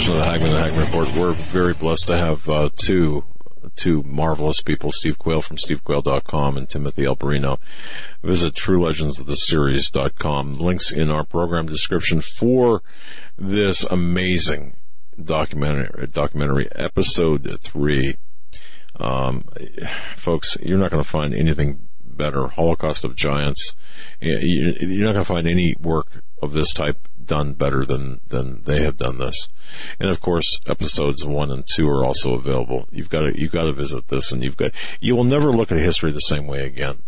edition of the Hagman Report. We're very blessed to have two marvelous people, Steve Quayle from stevequayle.com and Timothy Alberino. Visit TrueLegendsOfTheSeries.com. Links in our program description for this amazing documentary, episode 3. Folks, you're not going to find anything better. Holocaust of Giants. You're not going to find any work of this type done better than they have done this. And of course, episodes 1 and 2 are also available. You've got to visit this, and you will never look at history the same way again.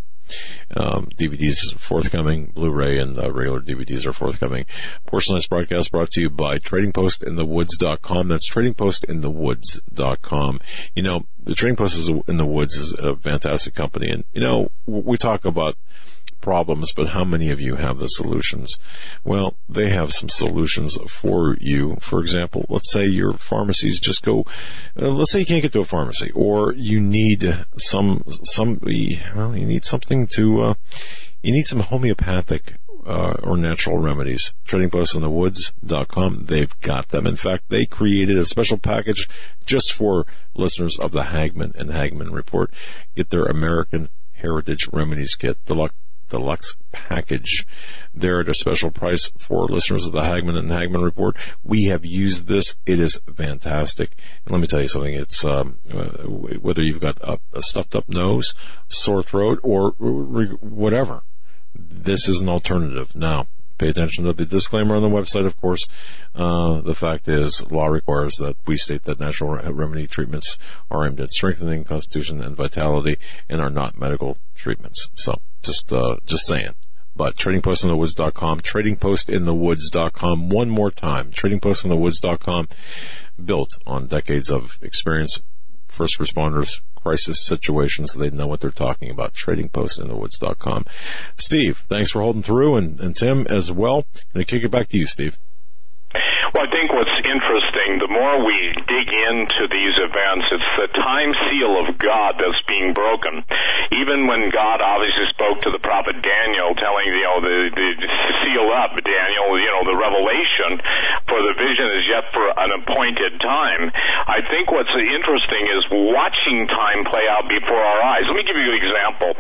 DVDs forthcoming, Blu-ray and regular DVDs are forthcoming. Portion of this broadcast brought to you by TradingPostInTheWoods.com. That's TradingPostInTheWoods.com. You know, the Trading Post in the Woods is a fantastic company, and you know, we talk about problems, but how many of you have the solutions? Well, they have some solutions for you. For example, let's say your pharmacies just go, let's say you can't get to a pharmacy, or you need you need something to, you need some homeopathic or natural remedies. TradingPostInTheWoods.com, they've got them. In fact, they created a special package just for listeners of the Hagman and Hagman Report. Get their American Heritage Remedies Kit, Deluxe package. They're at a special price for listeners of the Hagman and Hagman Report. We have used this. It is fantastic. And let me tell you something. It's whether you've got a stuffed up nose, sore throat, or whatever, this is an alternative. Now, pay attention to the disclaimer on the website, of course. The fact is, law requires that we state that natural remedy treatments are aimed at strengthening constitution and vitality and are not medical treatments. So, just saying. But TradingPostInTheWoods.com, TradingPostInTheWoods.com, one more time, TradingPostInTheWoods.com, built on decades of experience, first responders, crisis situations. They know what they're talking about. TradingPostInTheWoods.com. Steve, thanks for holding through, and Tim as well. Going to kick it back to you, Steve. Well, I think what's interesting, the more we dig into these events, it's the time seal of God that's being broken. Even when God obviously spoke to the prophet Daniel, telling, the seal up, Daniel, the revelation for the vision is yet for an appointed time. I think what's interesting is watching time play out before our eyes. Let me give you an example.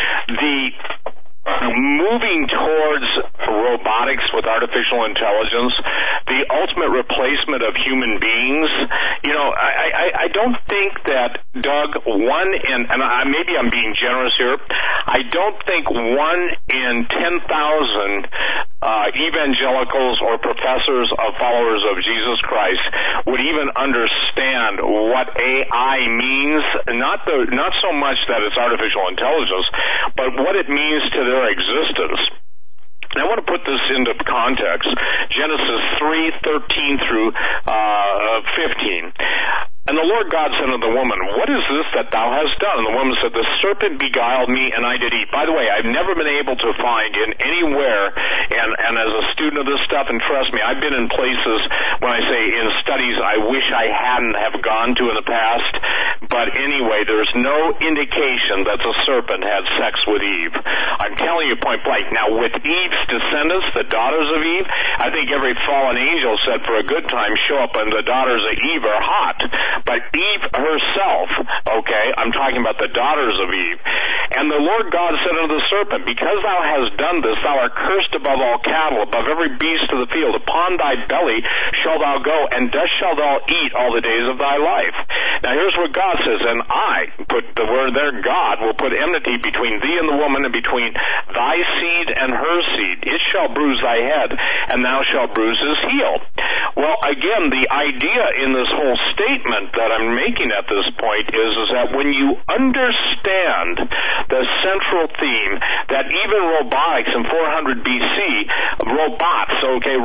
Moving towards robotics with artificial intelligence, the ultimate replacement of human beings, I don't think that, Doug, maybe I'm being generous here, I don't think 1 in 10,000 evangelicals or professors of followers of Jesus Christ would even understand what AI means, not so much that it's artificial intelligence, but what it means to their existence. And I want to put this into context. Genesis 3:13 through 15. And the Lord God said unto the woman, what is this that thou hast done? And the woman said, the serpent beguiled me, and I did eat. By the way, I've never been able to find in anywhere, and as a student of this stuff, and trust me, I've been in places, when I say in studies, I wish I hadn't have gone to in the past. But anyway, there's no indication that the serpent had sex with Eve. I'm telling you point blank. Now, with Eve's descendants, the daughters of Eve, I think every fallen angel said for a good time, show up, and the daughters of Eve are hot. But Eve herself, okay, I'm talking about the daughters of Eve. And the Lord God said unto the serpent, because thou hast done this, thou art cursed above all cattle, above every beast of the field. Upon thy belly shalt thou go, and dust shalt thou eat all the days of thy life. Now here's what God says, and I, put the word there, God, will put enmity between thee and the woman, and between thy seed and her seed. It shall bruise thy head, and thou shalt bruise his heel. Well, again, the idea in this whole statement that I'm making at this point is that when you understand the central theme that even robotics in 400 BC, robots,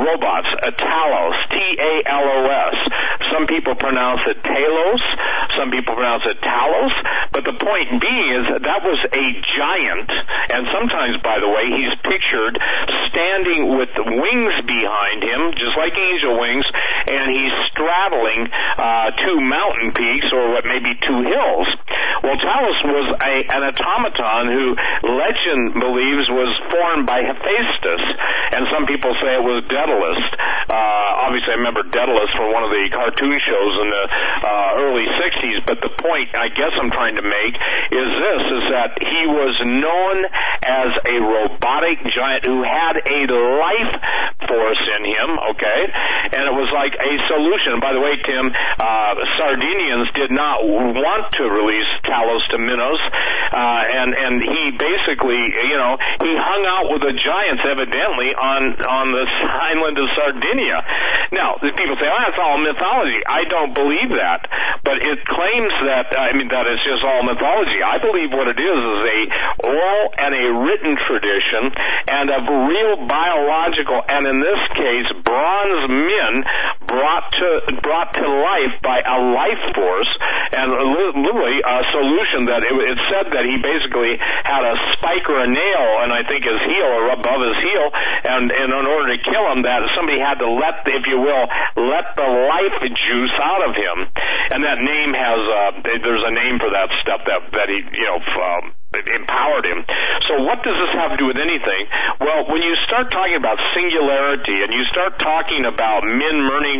talos, T-A-L-O-S. Some people pronounce it talos, some people pronounce it talos, but the point being is that was a giant, and sometimes, by the way, he's pictured standing with wings behind him, just like angel wings, and he's straddling two mountain peaks, or what may be two hills. Well, Talos was a an automaton who legend believes was formed by Hephaestus, and some people say it was Daedalus. Obviously, I remember Daedalus from one of the cartoon shows in the early 60s, but the point I guess I'm trying to make is that he was known as a robotic giant who had a life force in him, okay? And it was like a solution. By the way, Tim, Sardinians did not want to release Talos to Minos, and he basically, he hung out with the giants evidently on the island of Sardinia. Now, people say, that's all mythology. I don't believe that, but it claims that it's just all mythology. I believe what it is a oral and a written tradition and of real biological, and in this case, bronze men brought to life by a life force, and literally a solution that it said that he basically had a spike or a nail, and I think his heel or above his heel, and in order to kill him, that somebody had to let the life juice out of him, and that name has there's a name for that stuff that he empowered him. So what does this have to do with anything? Well, when you start talking about singularity and you start talking about men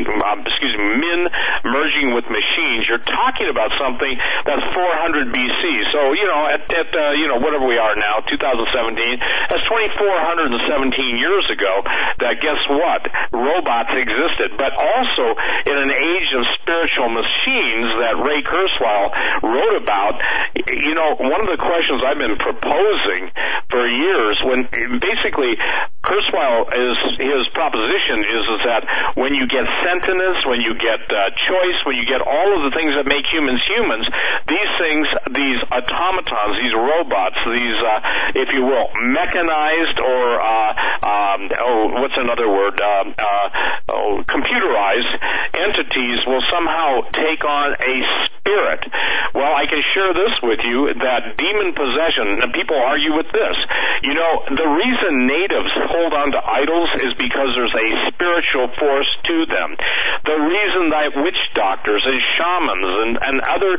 merging with machines, you're talking about something that's 400 BC. So, at whatever we are now, 2017, that's 2,417 years ago that, guess what? Robots existed. But also in an age of spiritual machines that Ray Kurzweil wrote about, one of the questions I've been proposing for years, when basically Kurzweil his proposition is that when you get sentience, when you get choice, when you get all of the things that make humans, these automatons, these robots, these, if you will, mechanized or what's another word, computerized entities will somehow take on a spirit. Well, I can share this with you, that demon possession, and people argue with this. The reason natives hold on to idols is because there's a spiritual force to them. The reason that witch doctors and shamans and other,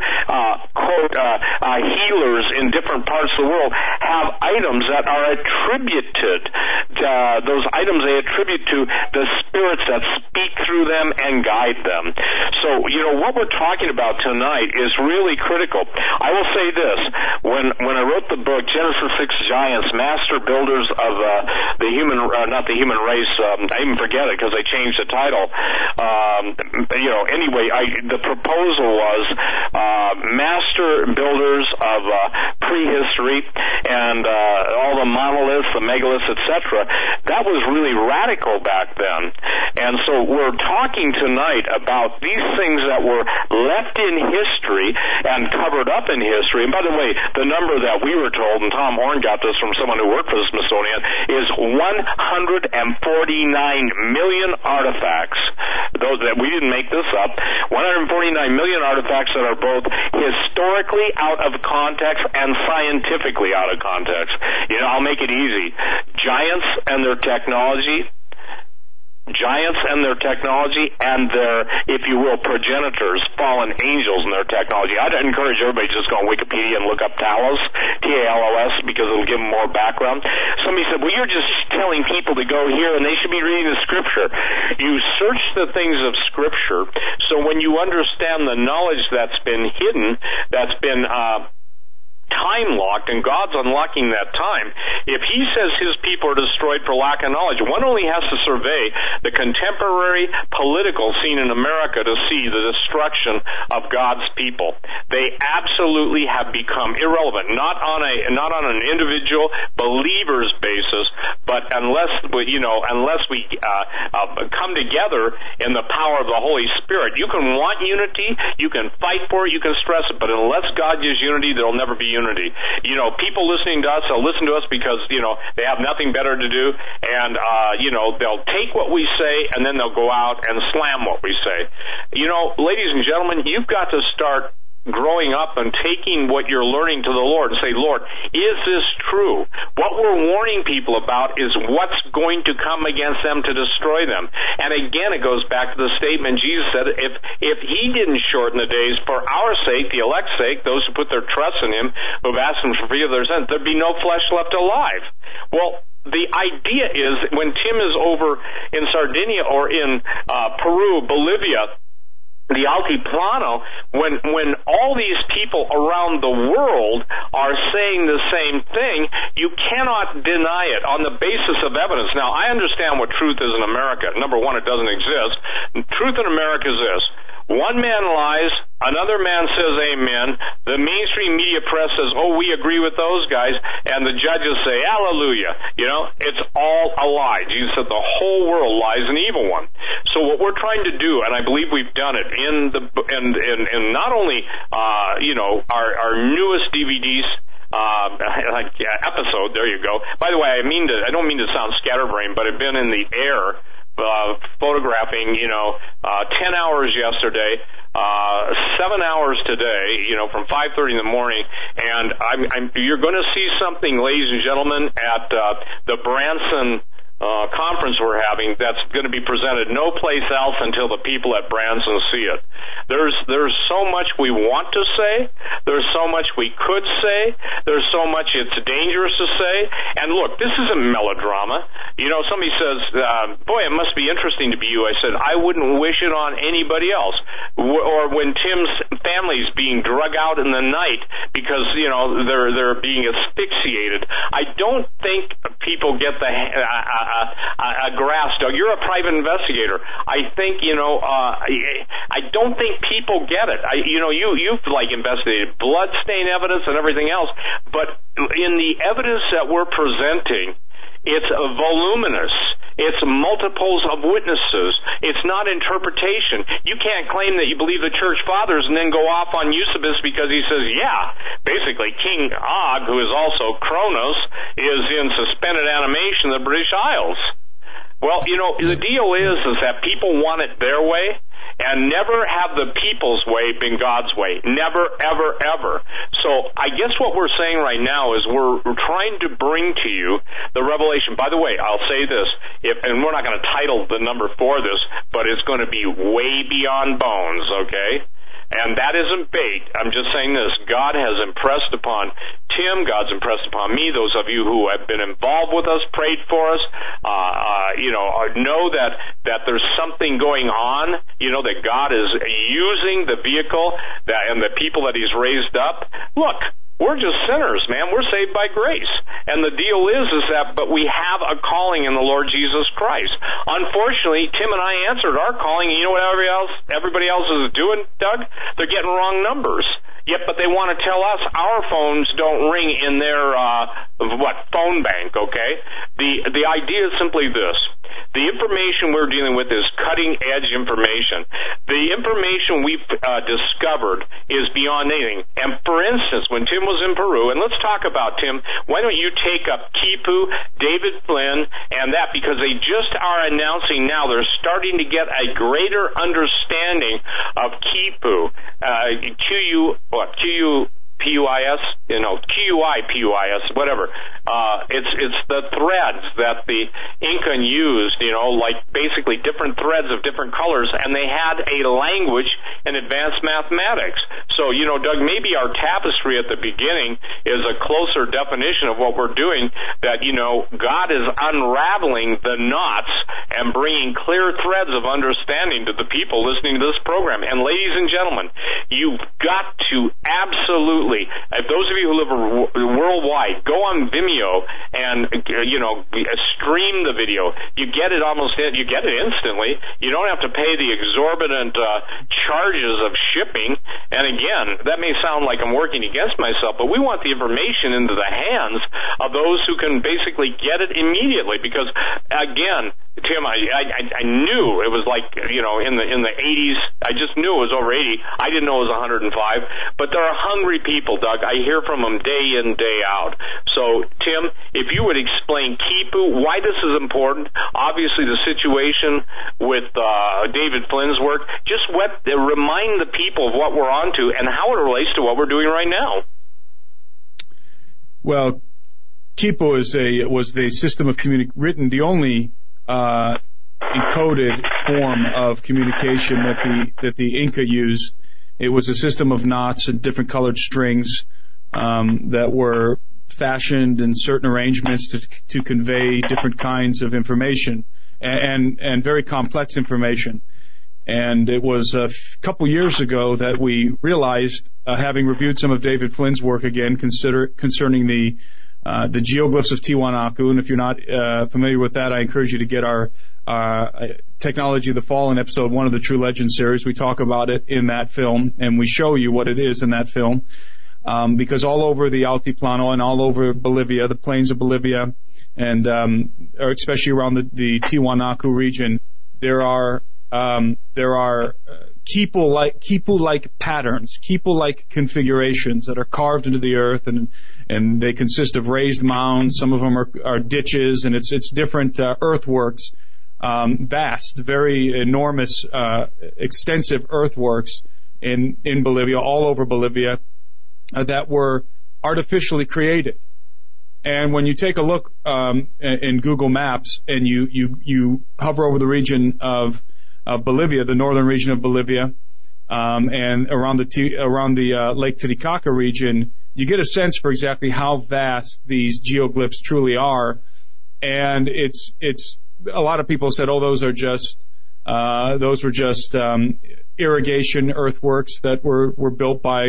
healers in different parts of the world have items that are attributed, those items they attribute to the spirits that speak through them and guide them. So, what we're talking about tonight is really critical. I will say this, when I wrote the book, Genesis 6 Giants, Master Builders of the Human, not the Human Race, I even forget it because I changed the title. Anyway, the proposal was Master Builders of Prehistory and all the monoliths, the megaliths, etc. That was really radical back then. And so we're talking tonight about these things that were left in history and covered up in history. And by the way, the number that we were told, and Tom Horn got this from someone who worked for the Smithsonian, is 149 million artifacts. Those that we didn't make this up. 149 million artifacts that are both historically out of context and scientifically out of context. I'll make it easy. Giants and their technology and their, if you will, progenitors, fallen angels and their technology. I'd encourage everybody to just go on Wikipedia and look up Talos, T-A-L-O-S, because it'll give them more background. Somebody said, well, you're just telling people to go here and they should be reading the Scripture. You search the things of Scripture, so when you understand the knowledge that's been hidden, that's been time-locked, and God's unlocking that time. If he says his people are destroyed for lack of knowledge, one only has to survey the contemporary political scene in America to see the destruction of God's people. They absolutely have become irrelevant, not on an individual believer's basis, but unless we come together in the power of the Holy Spirit. You can want unity, you can fight for it, you can stress it, but unless God gives unity, there will never be unity. People listening to us, they'll listen to us because, they have nothing better to do, and, they'll take what we say, and then they'll go out and slam what we say. Ladies and gentlemen, you've got to start growing up and taking what you're learning to the Lord and say, Lord, is this true? What we're warning people about is what's going to come against them to destroy them. And again, it goes back to the statement Jesus said, if he didn't shorten the days for our sake, the elect's sake, those who put their trust in him, who have asked him to forgive their sins, there'd be no flesh left alive. Well, the idea is when Tim is over in Sardinia or in Peru, Bolivia, the Altiplano, when all these people around the world are saying the same thing, you cannot deny it on the basis of evidence. Now, I understand what truth is in America. Number one, it doesn't exist. Truth in America is this. One man lies, another man says amen, the mainstream media press says, oh, we agree with those guys, and the judges say, hallelujah. You know, it's all a lie. Jesus said the whole world lies an evil one. So what we're trying to do, and I believe we've done it in not only our newest DVDs, episode, there you go. By the way, I don't mean to sound scatterbrained, but I've been in the air photographing, 10 hours yesterday, 7 hours today, from 5:30 in the morning, and you're going to see something, ladies and gentlemen, at the Branson conference we're having that's going to be presented no place else until the people at Branson see it. There's so much we want to say. There's so much we could say. There's so much it's dangerous to say. And look, this isn't melodrama. Somebody says, boy, it must be interesting to be you. I said, I wouldn't wish it on anybody else. Or when Tim's family's being drug out in the night because, they're being asphyxiated. I don't think people get a grasp. Doug, you're a private investigator. I think, I don't think people get it. You've investigated blood stain evidence and everything else, but in the evidence that we're presenting, it's voluminous. It's multiples of witnesses. It's not interpretation. You can't claim that you believe the church fathers and then go off on Eusebius because he says, basically King Og, who is also Kronos, is in suspended animation in the British Isles. Well, the deal is that people want it their way, and never have the people's way been God's way. Never, ever, ever. So I guess what we're saying right now is we're trying to bring to you the revelation. By the way, I'll say this, and we're not going to title the number for this, but it's going to be way beyond bones, okay? And that isn't bait. I'm just saying this. God has impressed upon Tim. God's impressed upon me. Those of you who have been involved with us, prayed for us, know that there's something going on, that God is using the vehicle and the people that he's raised up. Look, we're just sinners, man. We're saved by grace. And the deal is that, but we have a calling in the Lord Jesus Christ. Unfortunately, Tim and I answered our calling, and you know what everybody else is doing, Doug? They're getting wrong numbers. Yep, but they want to tell us our phones don't ring in their, phone bank, okay? The idea is simply this. The information we're dealing with is cutting-edge information. The information we've discovered is beyond anything. And for instance, when Tim was in Peru, and let's talk about Tim, why don't you take up Quipu, David Flynn, and that, because they just are announcing now they're starting to get a greater understanding of Quipu, QUIPUIS, whatever. It's the threads that the Incan used, like basically different threads of different colors, and they had a language in advanced mathematics. So, Doug, maybe our tapestry at the beginning is a closer definition of what we're doing, that, God is unraveling the knots and bringing clear threads of understanding to the people listening to this program. And ladies and gentlemen, you've got to absolutely, if those of you who live worldwide, go on Vimeo and stream the video. You get it instantly. You don't have to pay the exorbitant charges of shipping. And again, that may sound like I'm working against myself, but we want the information into the hands of those who can basically get it immediately, because again, Tim, I knew it was like, in the 80s. I just knew it was over 80. I didn't know it was 105. But there are hungry people, Doug. I hear from them day in, day out. So, Tim, if you would explain Kipu, why this is important, obviously the situation with David Flynn's work, just remind the people of what we're on to and how it relates to what we're doing right now. Well, Kipu was the system of written, the only encoded form of communication that the Inca used. It was a system of knots and different colored strings that were fashioned in certain arrangements to convey different kinds of information and very complex information. And it was a couple years ago that we realized, having reviewed some of David Flynn's work again, concerning the geoglyphs of Tiwanaku, and if you're not familiar with that, I encourage you to get our Technology of the Fallen episode 1 of the True Legend series. We talk about it in that film, and we show you what it is in that film, because all over the Altiplano and all over Bolivia, the plains of Bolivia, and or especially around the Tiwanaku region, there are Kipu-like patterns, Kipu-like configurations that are carved into the earth, and they consist of raised mounds. Some of them are ditches, and it's different earthworks, vast, very enormous, extensive earthworks in Bolivia, all over Bolivia, that were artificially created. And when you take a look in Google Maps and you hover over the region of Bolivia, the northern region of Bolivia, and around the Lake Titicaca region, you get a sense for exactly how vast these geoglyphs truly are. And it's a lot of people said, those were just irrigation earthworks that were built by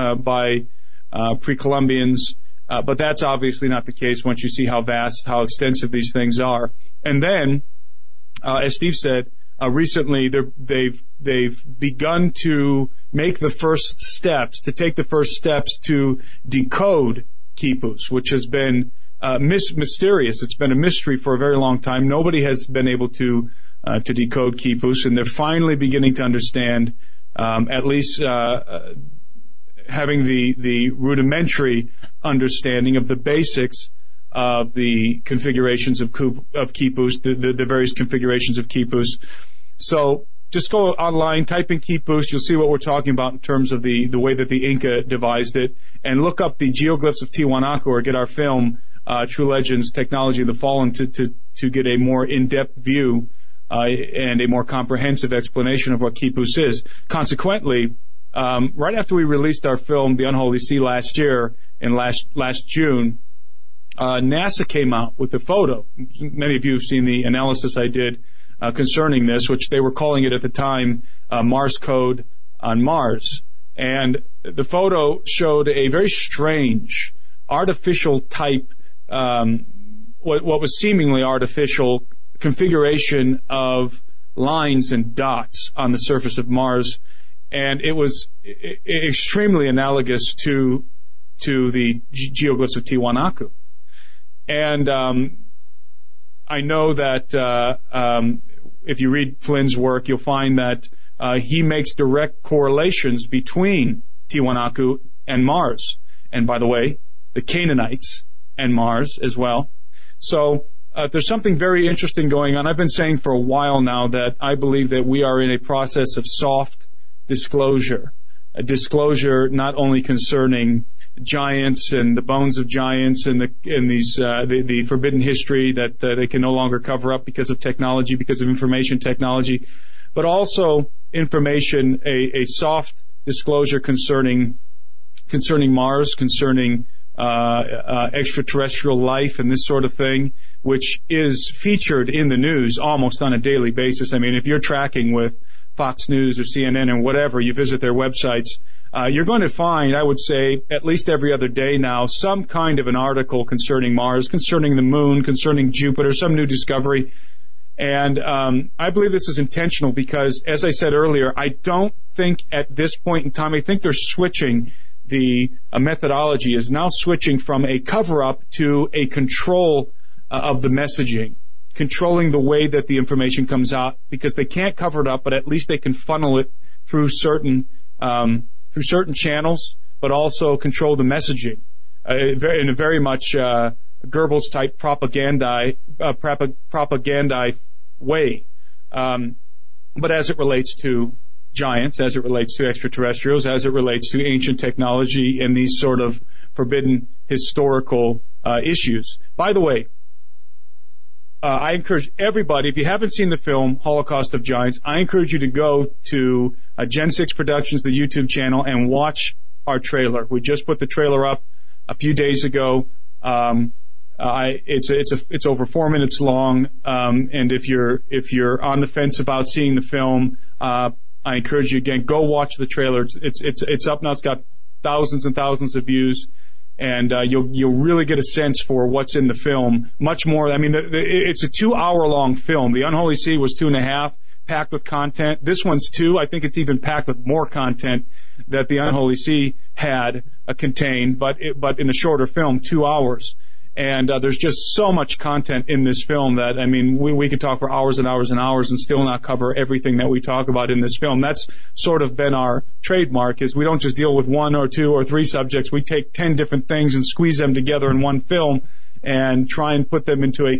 pre-Columbians. But that's obviously not the case once you see how vast, how extensive these things are. And then, as Steve said, recently they've begun to take the first steps to decode quipus, which has been mysterious. It's been a mystery for a very long time. Nobody has been able to decode quipus, and they're finally beginning to understand, at least having the rudimentary understanding of the basics of the configurations of quipus, the various configurations of quipus. So just go online, type in quipus, you'll see what we're talking about in terms of the way that the Inca devised it, and look up the geoglyphs of Tiwanaku, or get our film, True Legends, Technology of the Fallen, to get a more in-depth view and a more comprehensive explanation of what quipus is. Consequently, right after we released our film, The Unholy Sea, last year, in last June, NASA came out with a photo. Many of you have seen the analysis I did concerning this, which they were calling it at the time Mars Code on Mars. And the photo showed a very strange, artificial type, what was seemingly artificial configuration of lines and dots on the surface of Mars. And it was extremely analogous to the geoglyphs of Tiwanaku. And I know that if you read Flynn's work, you'll find that he makes direct correlations between Tiwanaku and Mars. And by the way, the Canaanites and Mars as well. So there's something very interesting going on. I've been saying for a while now that I believe that we are in a process of soft disclosure. A disclosure not only concerning giants and the bones of giants and the forbidden history that they can no longer cover up because of technology, because of information technology, but also information, a soft disclosure concerning Mars, concerning extraterrestrial life and this sort of thing, which is featured in the news almost on a daily basis. I mean, if you're tracking with Fox News or CNN or whatever, you visit their websites, you're going to find, I would say, at least every other day now, some kind of an article concerning Mars, concerning the moon, concerning Jupiter, some new discovery. And I believe this is intentional because, as I said earlier, I don't think at this point in time, I think they're switching. The methodology is now switching from a cover-up to a control of the messaging. controlling the way that the information comes out, because they can't cover it up, but at least they can funnel it through certain channels, but also control the messaging in a very much Goebbels type propaganda way. But as it relates to giants, as it relates to extraterrestrials, as it relates to ancient technology and these sort of forbidden historical issues. By the way, I encourage everybody, if you haven't seen the film Holocaust of Giants, I encourage you to go to Gen 6 Productions, the YouTube channel, and watch our trailer. We just put the trailer up a few days ago. It's over 4 minutes long, and if you're on the fence about seeing the film, I encourage you again, go watch the trailer. It's up now. It's got thousands and thousands of views, and you'll really get a sense for what's in the film. Much more. I mean, it's a 2-hour long film. The Unholy See was 2.5, packed with content. This one's 2. I think it's even packed with more content that the Unholy See had contained, but in a shorter film, 2 hours. And there's just so much content in this film that, I mean, we could talk for hours and hours and hours and still not cover everything that we talk about in this film. That's sort of been our trademark, is we don't just deal with 1 or 2 or 3 subjects. We take 10 different things and squeeze them together in one film and try and put them into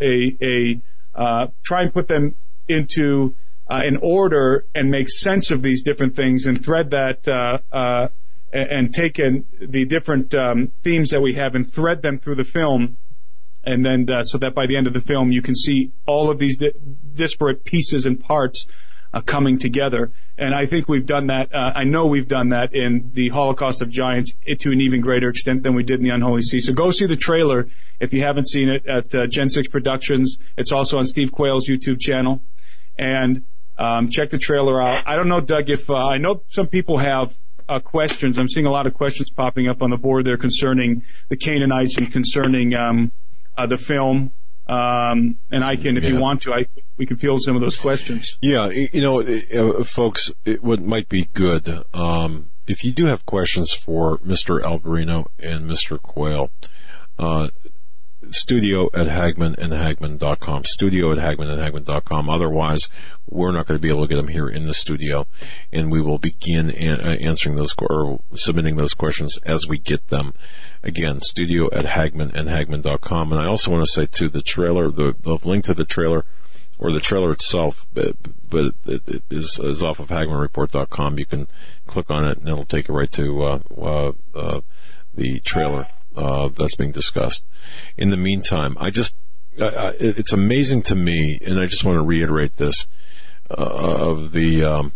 an order and make sense of these different things and thread that and taken the different themes that we have and thread them through the film, and then so that by the end of the film you can see all of these disparate pieces and parts coming together. And I think we've done that. I know we've done that in the Holocaust of Giants to an even greater extent than we did in the Unholy See. So go see the trailer if you haven't seen it at Gen 6 Productions. It's also on Steve Quayle's YouTube channel. And check the trailer out. I don't know, Doug, if I know some people have questions. I'm seeing a lot of questions popping up on the board there concerning the Canaanites and concerning the film. And I can, if you want to, we can field some of those questions. Yeah, folks, what might be good, if you do have questions for Mr. Alberino and Mr. Quayle, studio@hagmanandhagman.com, studio@hagmanandhagman.com. Otherwise, we're not going to be able to get them here in the studio, and we will begin answering those or submitting those questions as we get them. Again, studio@hagmanandhagman.com. And I also want to say, too, the trailer, the link to the trailer, or the trailer itself, but it is off of HagmanReport.com. You can click on it, and it'll take you right to the trailer that's being discussed. In the meantime, it's amazing to me, and I just want to reiterate this, of the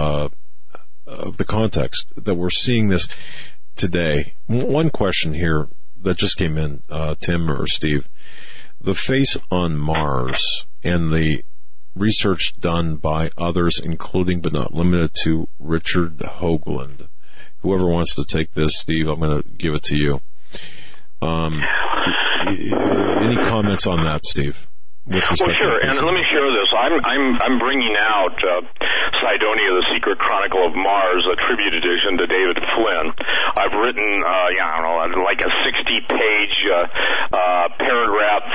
context that we're seeing this today. One question here that just came in, Tim or Steve: the face on Mars and the research done by others, including but not limited to Richard Hoagland. Whoever wants to take this, Steve, I'm going to give it to you. Any comments on that, Steve? Well, sure, and let me share this. I'm bringing out Cydonia, the Secret Chronicle of Mars, a tribute edition to David Flynn. I've written, like a 60-page paragraph,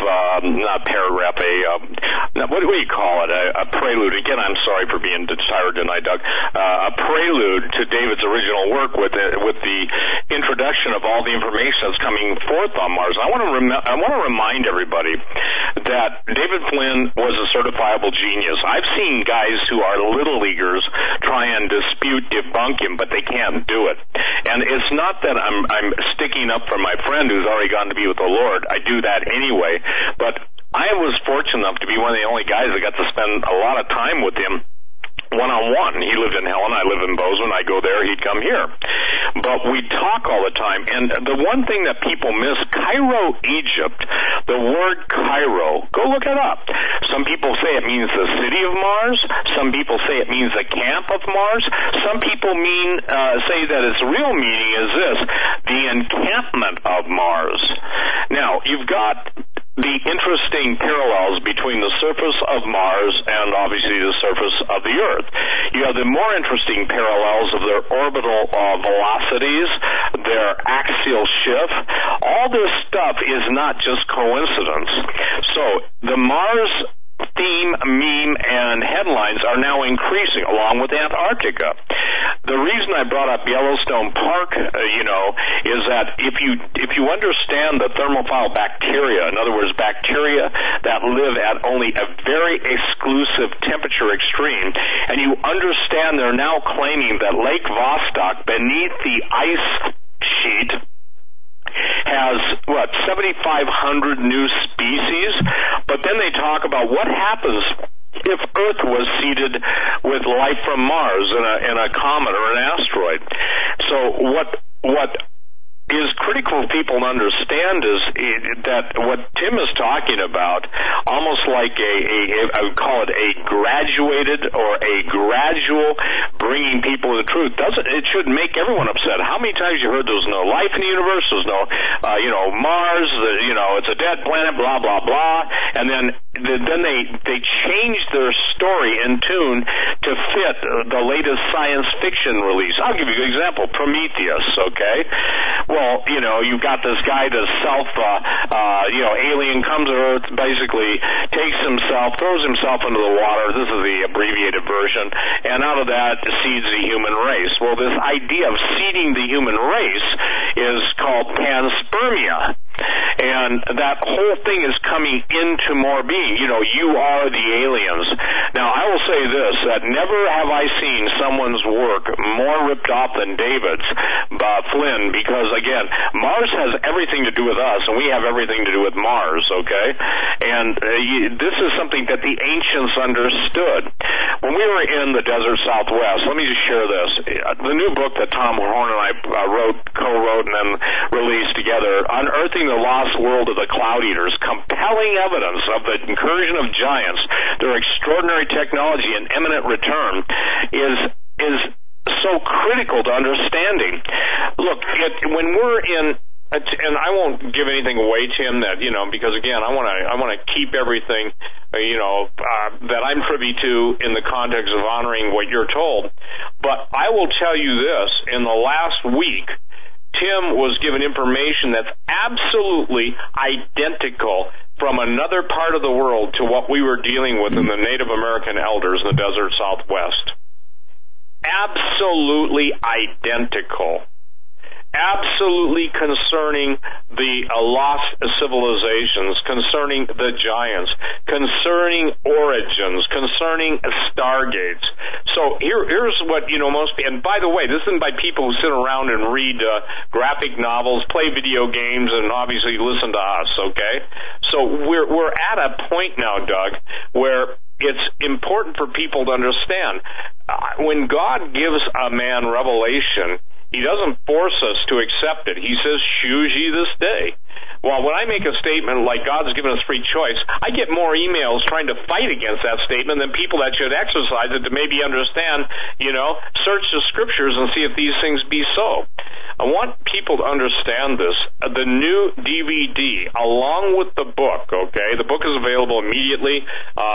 what do you call it? A prelude. Again, I'm sorry for being tired tonight, Doug. A prelude to David's original work with the introduction of all the information that's coming forth on Mars. I want to remind everybody that David Flynn was a certifiable genius. I've seen guys who are little leaguers try and debunk him, but they can't do it. And it's not that I'm sticking up for my friend who's already gone to be with the Lord. I do that anyway. But I was fortunate enough to be one of the only guys that got to spend a lot of time with him one-on-one. He lived in Helena, I live in Bozeman. I go there, he'd come here. But we talk all the time. And the one thing that people miss, Cairo, Egypt, the word Cairo, go look it up. Some people say it means the city of Mars. Some people say it means the camp of Mars. Some people say that its real meaning is this, the encampment of Mars. Now, you've got the interesting parallels between the surface of Mars and obviously the surface of the Earth. You have the more interesting parallels of their orbital velocities, their axial shift, All this stuff is not just coincidence. So the Mars theme, meme, and headlines are now increasing, along with Antarctica. The reason I brought up Yellowstone Park, is that if you understand the thermophile bacteria, in other words, bacteria that live at only a very exclusive temperature extreme, and you understand they're now claiming that Lake Vostok, beneath the ice sheet, has 7,500 new species, but then they talk about what happens if Earth was seeded with life from Mars in a comet or an asteroid. So what is critical for people to understand is that what Tim is talking about, almost like I would call it a graduated or a gradual bringing people to the truth, it should make everyone upset. How many times you heard there's no life in the universe, there's no, Mars, it's a dead planet, blah, blah, blah, and then they changed their story in tune to fit the latest science fiction release. I'll give you an example, Prometheus, okay? Well, you've got this guy that's alien comes to Earth, basically takes himself, throws himself into the water. This is the abbreviated version. And out of that seeds the human race. Well, this idea of seeding the human race is called panspermia. And that whole thing is coming into more being. You are the aliens. Now, I will say this, that never have I seen someone's work more ripped off than David's, Flynn, because, again, Mars has everything to do with us, and we have everything to do with Mars, okay? And this is something that the ancients understood. When we were in the desert Southwest, let me just share this. The new book that Tom Horn and I co-wrote and then released together, Unearthing the Lost World of the Cloud Eaters, compelling evidence of the incursion of giants, their extraordinary technology and imminent return, is so critical to understanding. Look, when we're in, and I won't give anything away, Tim, that, because again, I want to keep everything, that I'm privy to in the context of honoring what you're told. But I will tell you this, in the last week, Tim was given information that's absolutely identical from another part of the world to what we were dealing with in the Native American elders in the desert Southwest. Absolutely identical. Absolutely concerning the lost civilizations, concerning the giants, concerning origins, concerning stargates. So here's what, most, and by the way, this isn't by people who sit around and read graphic novels, play video games, and obviously listen to us, okay? So we're at a point now, Doug, where it's important for people to understand. When God gives a man revelation, He doesn't force us to accept it. He says, choose ye this day. Well, when I make a statement like God's given us free choice, I get more emails trying to fight against that statement than people that should exercise it to maybe understand, search the scriptures and see if these things be so. I want people to understand this. The new DVD, along with the book, okay? The book is available immediately.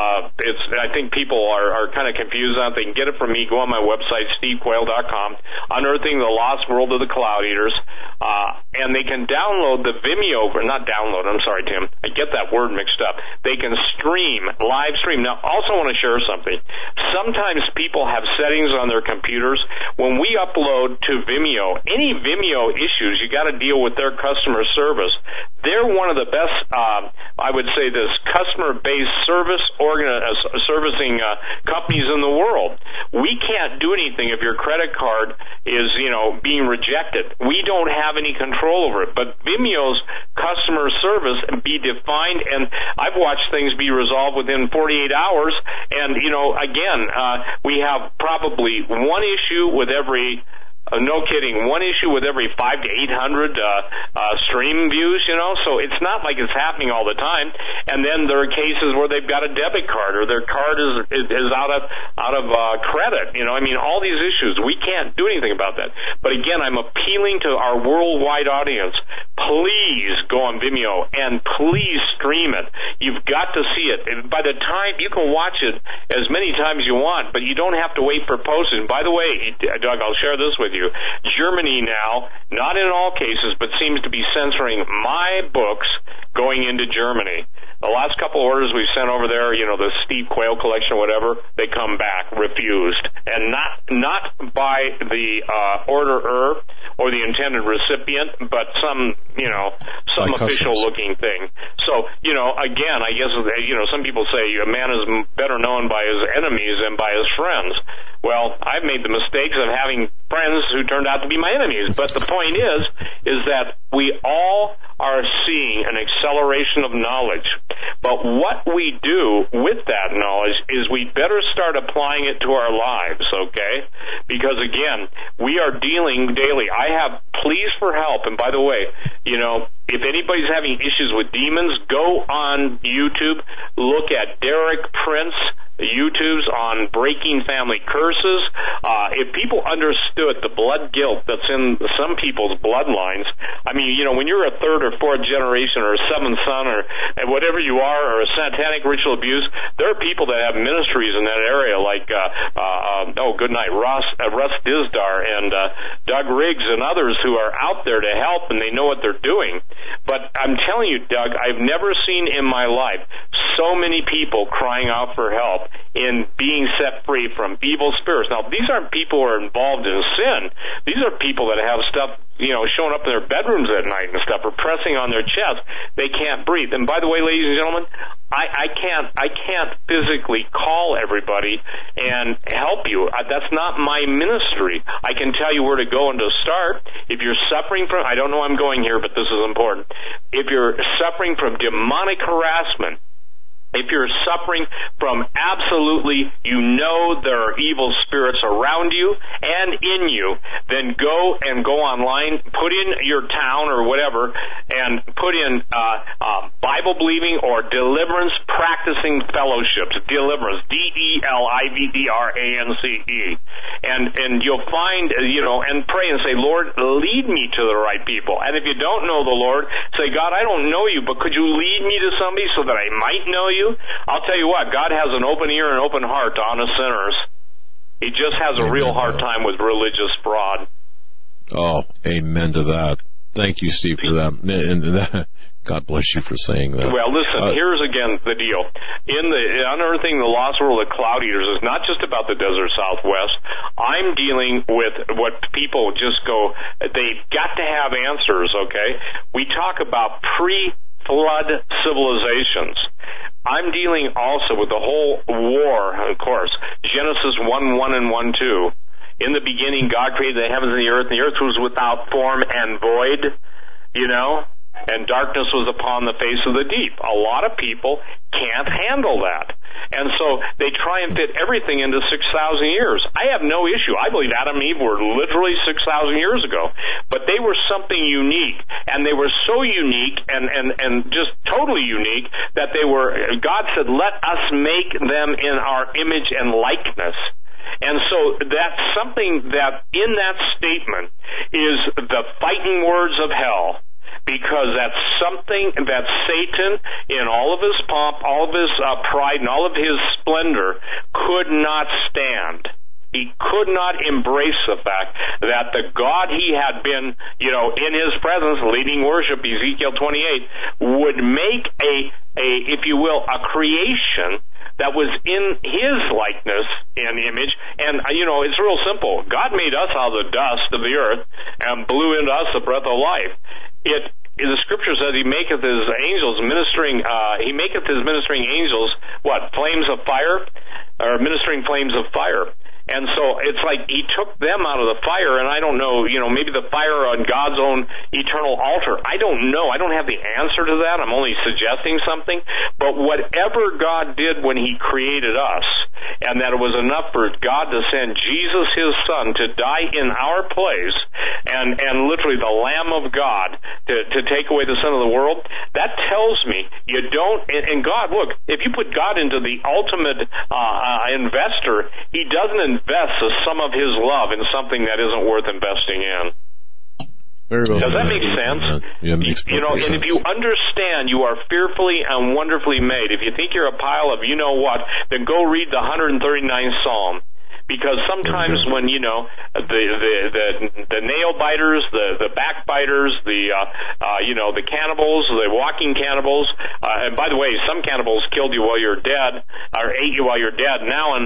I think people are kind of confused on it. They can get it from me. Go on my website, stevequayle.com, Unearthing the Lost World of the Cloud Eaters. And they can download the Vimeo, not download, I'm sorry, Tim. I get that word mixed up. They can live stream. Now, also want to share something. Sometimes people have settings on their computers. When we upload to Vimeo, any Vimeo issues, you got to deal with their customer service. They're one of the best, I would say this, customer-based servicing companies in the world. We can't do anything if your credit card is, being rejected. We don't have any control over it. But Vimeo's customer service be defined, and I've watched things be resolved within 48 hours. And, again, we have probably one issue with every no kidding, one issue with every 500 to 800 stream views, so it's not like it's happening all the time. And then there are cases where they've got a debit card or their card is out of credit. All these issues, we can't do anything about that. But again, I'm appealing to our worldwide audience. please go on Vimeo and please stream it. You've got to see it. And by the time you can watch it as many times you want, but you don't have to wait for posting. By the way, Doug, I'll share this with you. Germany now, not in all cases, but seems to be censoring my books going into Germany. The last couple orders we've sent over there, the Steve Quayle collection or whatever, they come back refused, and not by the orderer or the intended recipient, but some official-looking thing. So, again, I guess some people say a man is better known by his enemies than by his friends. Well, I've made the mistakes of having friends who turned out to be my enemies. But the point is that we all are seeing an acceleration of knowledge. But what we do with that knowledge is we better start applying it to our lives, okay? Because, again, we are dealing daily. I have pleas for help. And by the way, if anybody's having issues with demons, go on YouTube, look at Derek Prince YouTubes on breaking family curses. If people understood the blood guilt that's in some people's bloodlines, I mean, when you're a third or fourth generation or a seventh son or whatever you are, or a satanic ritual abuse, there are people that have ministries in that area like, good night, Russ Dizdar and Doug Riggs and others who are out there to help, and they know what they're doing. But I'm telling you, Doug, I've never seen in my life so many people crying out for help in being set free from evil spirits. Now, these aren't people who are involved in sin. These are people that have stuff, showing up in their bedrooms at night and stuff, or pressing on their chest. They can't breathe. And by the way, ladies and gentlemen, I can't physically call everybody and help you. That's not my ministry. I can tell you where to go and to start. If you're suffering from, I don't know I'm going here, but this is important. If you're suffering from demonic harassment, if you're suffering from absolutely, there are evil spirits around you and in you, then go online, put in your town or whatever, and put in Bible-believing or deliverance practicing fellowships. Deliverance, DELIVERANCE. And you'll find, and pray and say, Lord, lead me to the right people. And if you don't know the Lord, say, God, I don't know you, but could you lead me to somebody so that I might know you? I'll tell you what, God has an open ear and open heart to honest sinners. He just has a real hard time with religious fraud. Oh, amen to that. Thank you, Steve, for that. And God bless you for saying that. Well, listen, here's again the deal. In the Unearthing the Lost World of Cloud Eaters is not just about the desert Southwest. I'm dealing with what people just go, they've got to have answers, okay? We talk about pre-flood civilizations. I'm dealing also with the whole war, of course. Genesis 1:1 and 1:2. In the beginning, God created the heavens and the earth was without form and void, and darkness was upon the face of the deep. A lot of people can't handle that. And so they try and fit everything into 6,000 years. I have no issue. I believe Adam and Eve were literally 6,000 years ago. But they were something unique. And they were so unique and just totally unique that God said, let us make them in our image and likeness. And so that's something that in that statement is the fighting words of hell. Because that's something that Satan, in all of his pomp, all of his pride, and all of his splendor, could not stand. He could not embrace the fact that the God he had been, in his presence, leading worship, Ezekiel 28, would make if you will, a creation that was in his likeness and image. And, it's real simple. God made us out of the dust of the earth and blew into us the breath of life. The scripture says he maketh his angels ministering, angels, flames of fire, or ministering flames of fire. And so it's like he took them out of the fire, and I don't know, maybe the fire on God's own eternal altar. I don't know. I don't have the answer to that. I'm only suggesting something. But whatever God did when he created us, and that it was enough for God to send Jesus, his son, to die in our place, and literally the Lamb of God to take away the sin of the world, that tells me you don't, and God, look, if you put God into the ultimate investor, he doesn't invest some of his love in something that isn't worth investing in. Very well. Does that make sense? Yeah, it makes you know, and if you understand you are fearfully and wonderfully made, if you think you're a pile of you know what, then go read the 139th Psalm. Because sometimes when, you know, the nail biters, the backbiters, the cannibals, the walking cannibals, and by the way, some cannibals killed you while you're dead, or ate you while you're dead. Now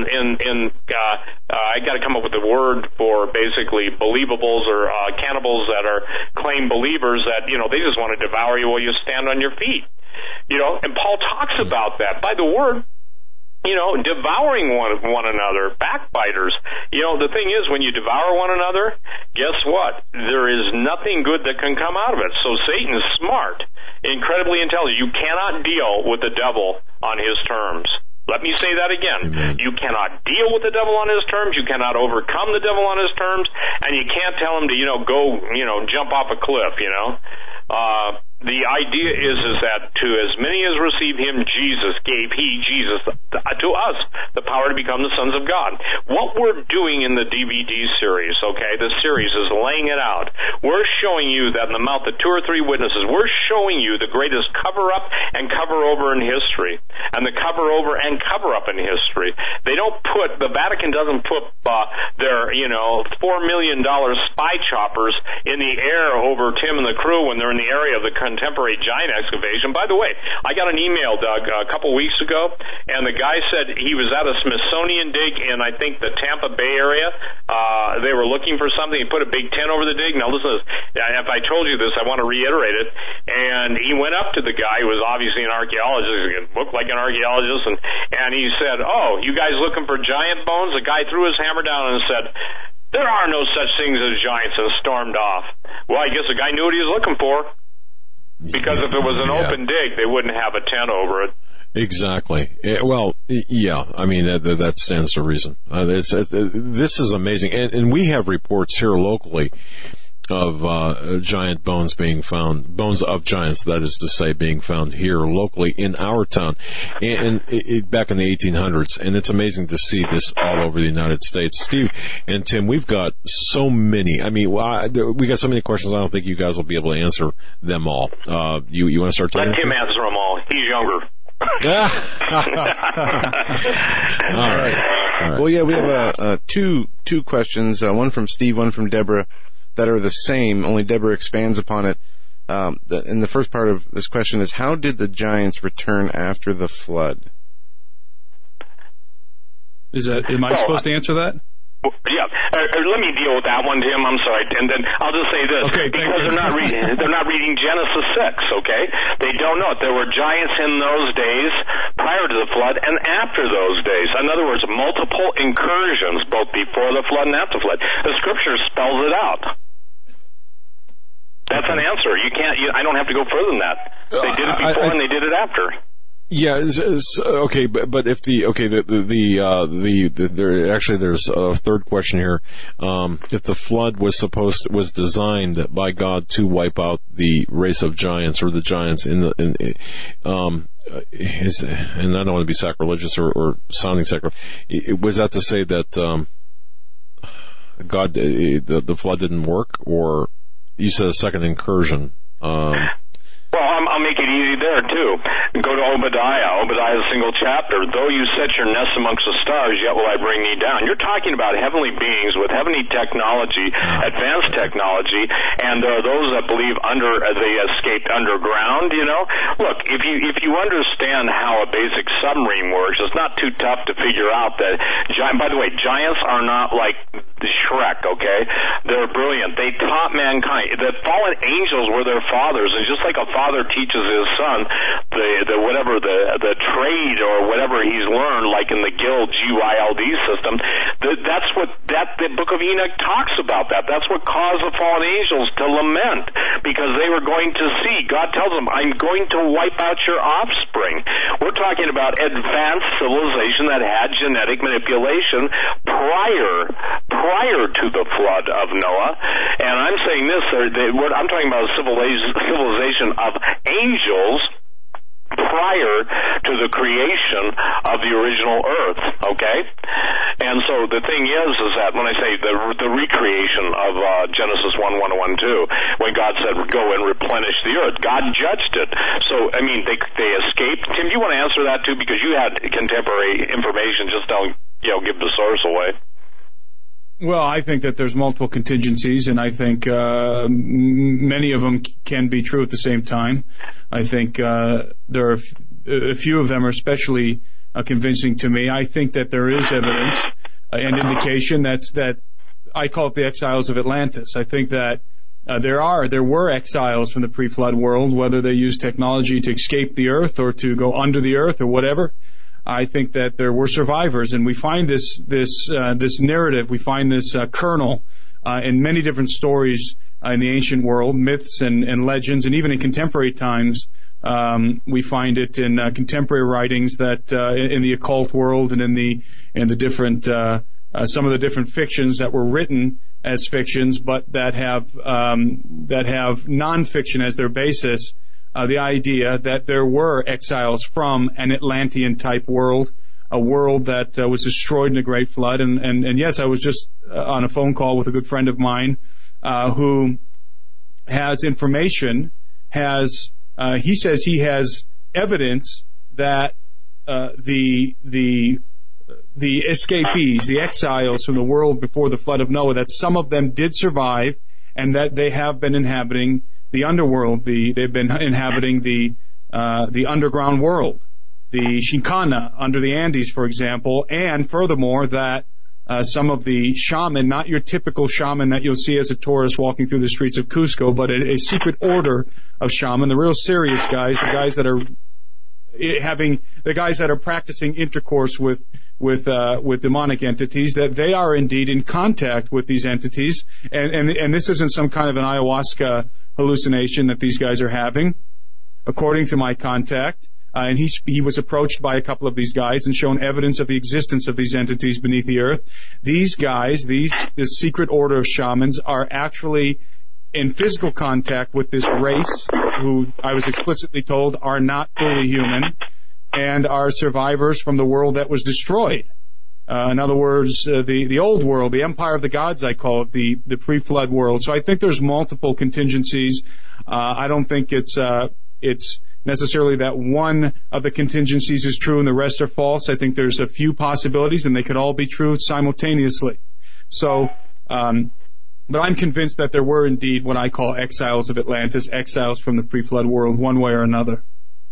I gotta come up with a word for basically believables or cannibals that are claim believers that, you know, they just want to devour you while you stand on your feet. You know, and Paul talks about that by the word. You know, devouring one another, backbiters. You know, the thing is, when you devour one another, guess what? There is nothing good that can come out of it. So Satan is smart, incredibly intelligent. You cannot deal with the devil on his terms. Let me say that again. Amen. You cannot deal with the devil on his terms. You cannot overcome the devil on his terms. And you can't tell him to, you know, go, you know, jump off a cliff, you know. The idea is that to as many as receive him, Jesus gave to us the power to become the sons of God. What we're doing in the DVD series, okay, the series is laying it out. We're showing you that in the mouth of 2 or 3 witnesses, we're showing you the greatest cover-up and cover-over in history, and the cover-over and cover-up in history. They don't put, the Vatican doesn't put their, you know, $4 million spy choppers in the air over Tim and the crew when they're in the area of the contemporary giant excavation. By the way, I got an email, Doug, a couple weeks ago, and the guy said he was at a Smithsonian dig in, I think, the Tampa Bay area. They were looking for something. He put a big tent over the dig. Now, listen to this. If I told you this, I want to reiterate it. And he went up to the guy who was obviously an archaeologist. He looked like an archaeologist. And he said, "Oh, you guys looking for giant bones?" The guy threw his hammer down and said, "There are no such things as giants," and stormed off. Well, I guess the guy knew what he was looking for. Because if it was an open dig, they wouldn't have a tent over it. Exactly. Well, yeah. I mean, that stands to reason. This is amazing, and we have reports here locally of giant bones being found, bones of giants, that is to say, being found here locally in our town, and back in the 1800s. And it's amazing to see this all over the United States. Steve and Tim, we've got so many. I mean, we got so many questions. I don't think you guys will be able to answer them all. You want to start? Let Tim answer them all. He's younger. All right. Well, yeah, we have two questions. One from Steve, one from Deborah, that are the same, only Deborah expands upon it. And the first part of this question is, how did the giants return after the flood? Am I supposed to answer that? Yeah, let me deal with that one, Tim. I'm sorry, and then I'll just say this, okay, because they're not reading Genesis 6. Okay, they don't know it. There were giants in those days prior to the flood and after those days. In other words, multiple incursions, both before the flood and after the flood. The Scripture spells it out. That's an answer. You can't. I don't have to go further than that. They did it before and they did it after. Yeah, okay, but if there's a third question here. If the flood was designed by God to wipe out the race of giants or the giants and I don't want to be sacrilegious or sounding sacrilegious. Was that to say that God the flood didn't work, or you said a second incursion? Well, I'll make it easy there, too. Go to Obadiah. Obadiah's a single chapter. Though you set your nest amongst the stars, yet will I bring thee down. You're talking about heavenly beings with heavenly technology, advanced technology, and there are those that believe they escaped underground, you know. Look, if you understand how a basic submarine works, it's not too tough to figure out that, by the way, giants are not like Shrek, okay? They're brilliant. They taught mankind. The fallen angels were their fathers, and just like a father teaches his son the trade or whatever he's learned, like in the Guild GYLD system, that's what the Book of Enoch talks about. That's what caused the fallen angels to lament, because they were going to see. God tells them, "I'm going to wipe out your offspring." We're talking about advanced civilization that had genetic manipulation prior to the flood of Noah. And I'm saying this, I'm talking about a civilization of angels prior to the creation of the original earth, okay? And so the thing is that when I say the recreation of Genesis 1:1-1-2, when God said, go and replenish the earth, God judged it. So, I mean, they escaped. Tim, do you want to answer that too? Because you had contemporary information, just don't, give the source away. Well, I think that there's multiple contingencies, and I think many of them can be true at the same time. I think there are a few of them are especially convincing to me. I think that there is evidence and indication that I call it the exiles of Atlantis. I think that there were exiles from the pre-flood world, whether they used technology to escape the earth or to go under the earth or whatever. I think that there were survivors, and we find this narrative, we find this kernel in many different stories in the ancient world, myths and legends, and even in contemporary times. We find it in contemporary writings that in the occult world and in the different some of the different fictions that were written as fictions, but that have nonfiction as their basis. The idea that there were exiles from an Atlantean-type world, a world that was destroyed in a great flood. And yes, I was just on a phone call with a good friend of mine who has information, he says he has evidence that the escapees, the exiles from the world before the flood of Noah, that some of them did survive and that they have been inhabiting the underworld. They've been inhabiting the underground world, the Shinkana under the Andes, for example, and furthermore that some of the shaman, not your typical shaman that you'll see as a tourist walking through the streets of Cusco, but a secret order of shaman, the real serious guys, the guys that are practicing intercourse with demonic entities, that they are indeed in contact with these entities, and this isn't some kind of an ayahuasca hallucination that these guys are having, according to my contact. And he was approached by a couple of these guys and shown evidence of the existence of these entities beneath the earth. These guys, this secret order of shamans, are actually in physical contact with this race, who I was explicitly told are not fully human, and are survivors from the world that was destroyed. In other words, the old world, the empire of the gods, I call it, the pre-flood world. So I think there's multiple contingencies. I don't think it's necessarily that one of the contingencies is true and the rest are false. I think there's a few possibilities, and they could all be true simultaneously. So, but I'm convinced that there were indeed what I call exiles of Atlantis, exiles from the pre-flood world, one way or another.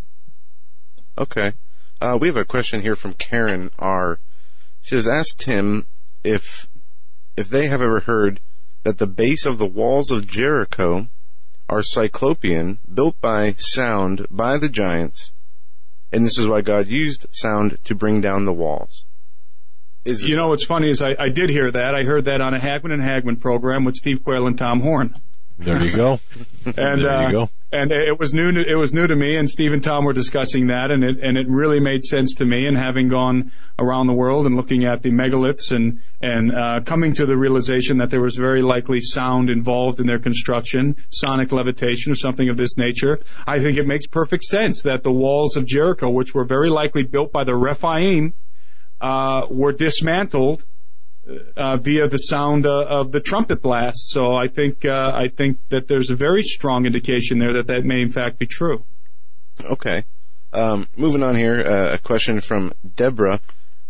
Okay. We have a question here from Karen R. She says, ask Tim if they have ever heard that the base of the walls of Jericho are cyclopean, built by sound by the giants, and this is why God used sound to bring down the walls. You know what's funny is I did hear that. I heard that on a Hagman and Hagman program with Steve Quayle and Tom Horn. There you go. And there you go. And it was new to me, and Steve and Tom were discussing that, and it really made sense to me. And having gone around the world and looking at the megaliths and coming to the realization that there was very likely sound involved in their construction, sonic levitation or something of this nature, I think it makes perfect sense that the walls of Jericho, which were very likely built by the Rephaim, were dismantled via the sound of the trumpet blast. So I think that there's a very strong indication there that may in fact be true. Okay. Moving on here, a question from Deborah.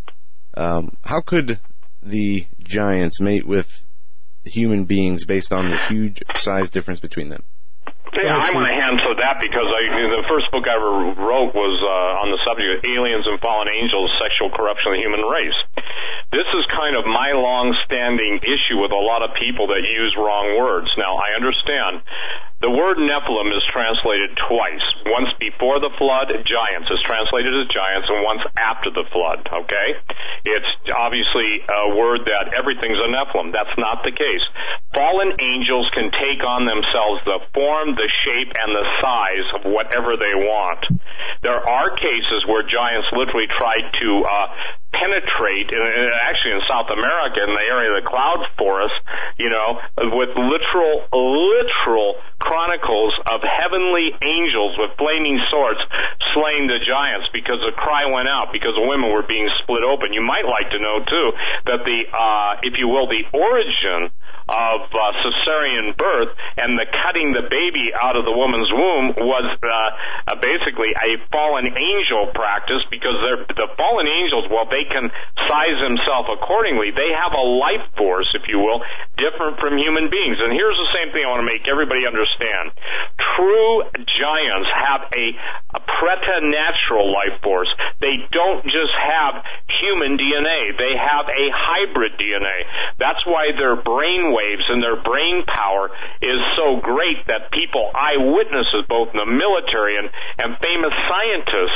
How could the giants mate with human beings based on the huge size difference between them? Yeah, I want to answer that because the first book I ever wrote was on the subject of aliens and fallen angels, sexual corruption of the human race. This is kind of my long-standing issue with a lot of people that use wrong words. Now, I understand the word Nephilim is translated twice. Once before the flood, giants is translated as giants, and once after the flood, okay? It's obviously a word that everything's a Nephilim. That's not the case. Fallen angels can take on themselves the form, the shape, and the size of whatever they want. There are cases where giants literally tried to penetrate, actually in South America, in the area of the cloud forest, with literal chronicles of heavenly angels with flaming swords slaying the giants because a cry went out because women were being split open. You might like to know, too, that if you will, the origin of cesarean birth and the cutting the baby out of the woman's womb was basically a fallen angel practice, because the fallen angels, while they can size themselves accordingly, they have a life force, if you will, different from human beings. And here's the same thing I want to make everybody understand. True giants have a preternatural life force. They don't just have human DNA. They have a hybrid DNA. That's why their brain waves and their brain power is so great that people, eyewitnesses, both in the military and famous scientists,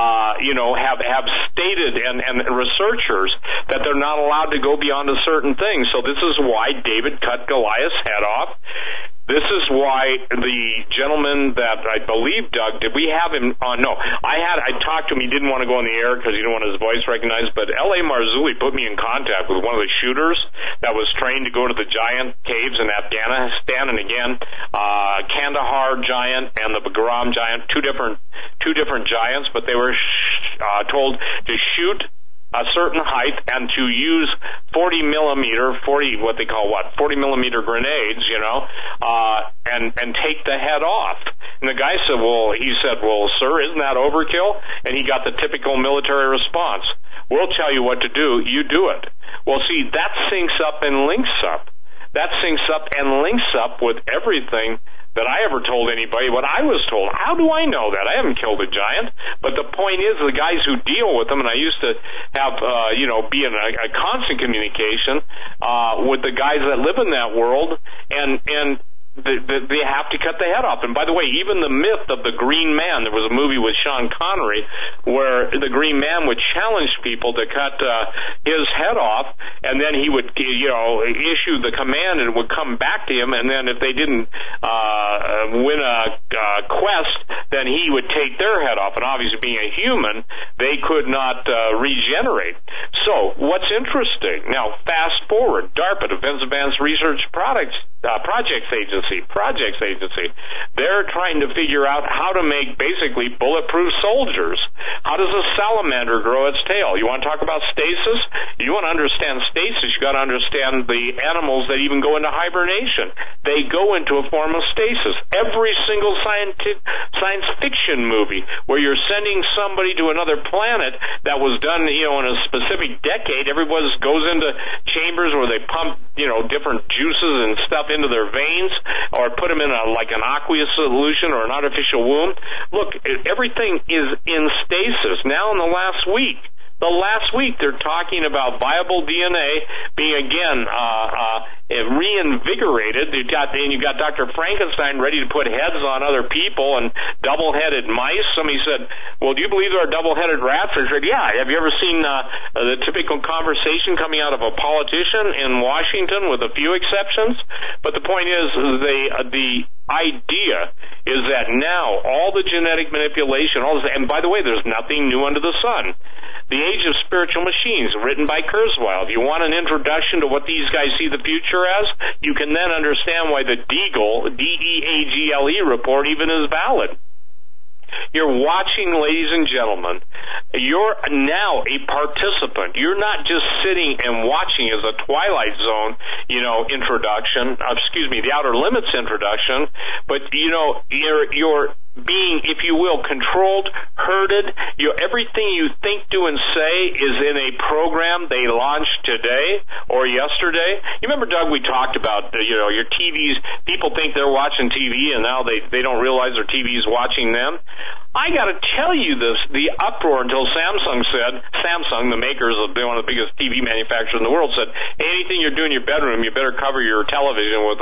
have stated, and researchers, that they're not allowed to go beyond a certain thing. So this is why David cut Goliath's head off. This is why the gentleman that I believe, Doug, did we have him on? No, I talked to him. He didn't want to go on the air because he didn't want his voice recognized, but L.A. Marzulli put me in contact with one of the shooters that was trained to go to the giant caves in Afghanistan, and again, Kandahar giant and the Bagram giant, two different giants, but they were told to shoot a certain height and to use 40 millimeter grenades, and take the head off. And the guy said, well, sir, isn't that overkill? And he got the typical military response. We'll tell you what to do. You do it. Well, see, that syncs up and links up. That syncs up and links up with everything that I ever told anybody what I was told. How do I know that? I haven't killed a giant. But the point is, the guys who deal with them, and I used to have, be in a constant communication with the guys that live in that world, and they have to cut the head off. And by the way, even the myth of the Green Man, there was a movie with Sean Connery where the Green Man would challenge people to cut his head off, and then he would, issue the command, and it would come back to him, and then if they didn't win a quest, then he would take their head off. And obviously, being a human, they could not regenerate. So, what's interesting, now fast forward, DARPA, Defense Advanced Research Projects Agency, they're trying to figure out how to make basically bulletproof soldiers. How does a salamander grow its tail? You want to talk about stasis? You want to understand stasis, you got to understand the animals that even go into hibernation. They go into a form of stasis. Every single science fiction movie where you're sending somebody to another planet that was done, in a specific decade, everybody goes into chambers where they pump, different juices and stuff into their veins, or put them in an aqueous solution or an artificial womb. Look, everything is in stasis. Now in the last week, they're talking about viable DNA being again reinvigorated. You've got Dr. Frankenstein ready to put heads on other people and double-headed mice. Somebody said, well, do you believe there are double-headed rats? I said, yeah. Have you ever seen the typical conversation coming out of a politician in Washington, with a few exceptions? But the point is, the idea is that now all the genetic manipulation, and by the way, there's nothing new under the sun. The Age of Spiritual Machines, written by Kurzweil. If you want an introduction to what these guys see the future as, you can then understand why the Deagle, D-E-A-G-L-E report even is valid. You're watching, ladies and gentlemen. You're now a participant. You're not just sitting and watching as a Twilight Zone, introduction. The Outer Limits introduction. But you're being, if you will, controlled, herded. Everything you think, do, and say is in a program they launched today or yesterday. You remember, Doug, we talked about, your TVs. People think they're watching TV, and now they don't realize their TV is watching them. I got to tell you this, the uproar until Samsung, the makers of one of the biggest TV manufacturers in the world, said, hey, anything you're doing in your bedroom, you better cover your television with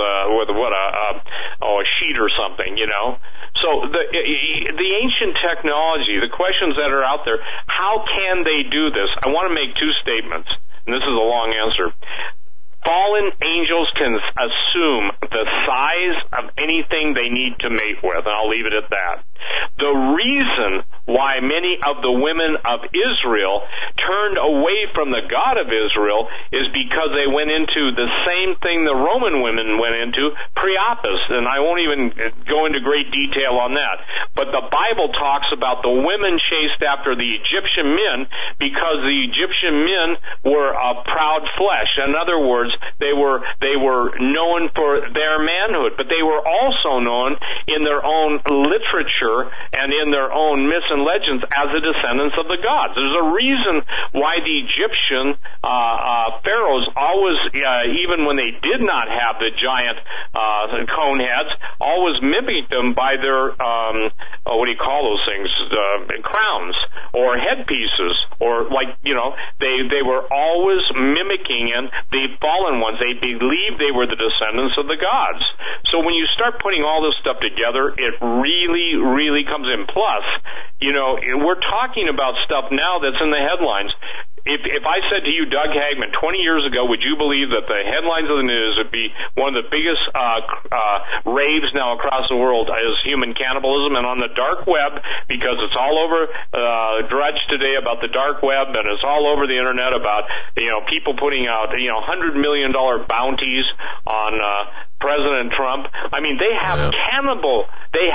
a sheet or something, So the ancient technology, the questions that are out there, how can they do this? I want to make two statements, and this is a long answer. Fallen angels can assume the size of anything they need to mate with, and I'll leave it at that. The reason why many of the women of Israel turned away from the God of Israel is because they went into the same thing the Roman women went into, Priapus, and I won't even go into great detail on that. But the Bible talks about the women chased after the Egyptian men because the Egyptian men were of proud flesh. In other words, they were known for their manhood, but they were also known in their own literature and in their own myths and legends as the descendants of the gods. There's a reason why the Egyptian pharaohs always, even when they did not have the giant cone heads, always mimicked them by their what do you call those things? Crowns or headpieces, or they were always mimicking the fallen ones. They believed they were the descendants of the gods. So when you start putting all this stuff together, it really, really comes in. Plus, we're talking about stuff now that's in the headlines. If I said to you, Doug Hagman, 20 years ago, would you believe that the headlines of the news would be one of the biggest raves now across the world is human cannibalism, and on the dark web, because it's all over Drudge today about the dark web, and it's all over the internet about people putting out $100 million bounties on President Trump. I mean, they have cannibal